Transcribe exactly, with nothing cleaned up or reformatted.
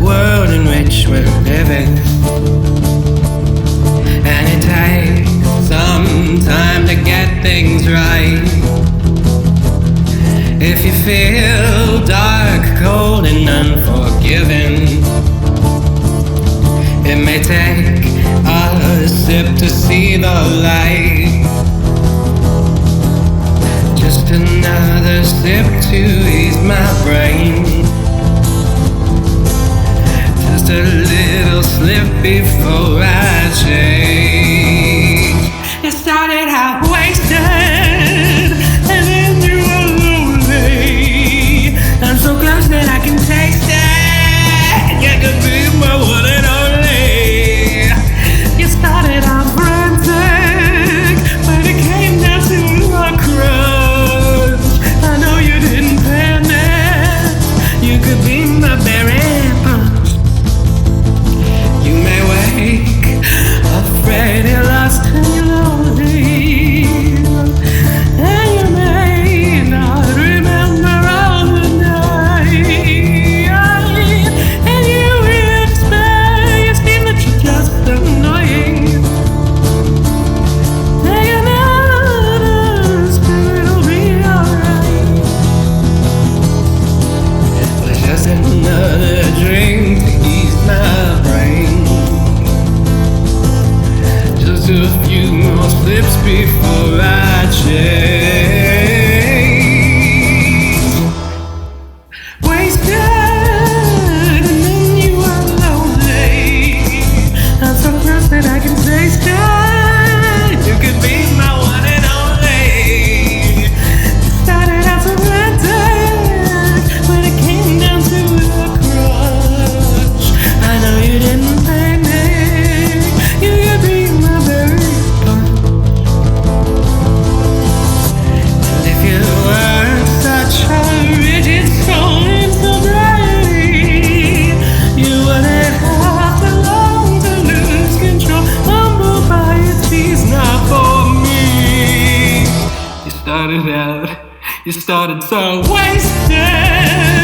world in which we're living. And it takes some time to get things right. If you feel dark, cold, and unforgiving, it may take a sip to see the light. Just another sip to ease my brain. Just a little slip before I change. It started out wasted, and then you were lonely. I'm so close that I can taste it. You could be my one and only. You started out frantic, but it came down to a crunch. I know you didn't panic. You could be my berry punch. You may wake afraid you're lost and you're lonely, and you may not remember all the night, and you expect it seems that you're just annoying. Take another spirit, it'll be alright. It's just another drink to ease my brain. Just a few more slips before I change. Wasted, and then you are lonely. I'm so close that I can taste it. You could be my one and only. Started out so romantic, when it came down to a crunch. I know you didn't panic. You could be my berry punch. And if you weren't such a rigid soul in sobriety, you wouldn't have to long to lose control. Humble by your tease, not for me. You started out, you started so wasted.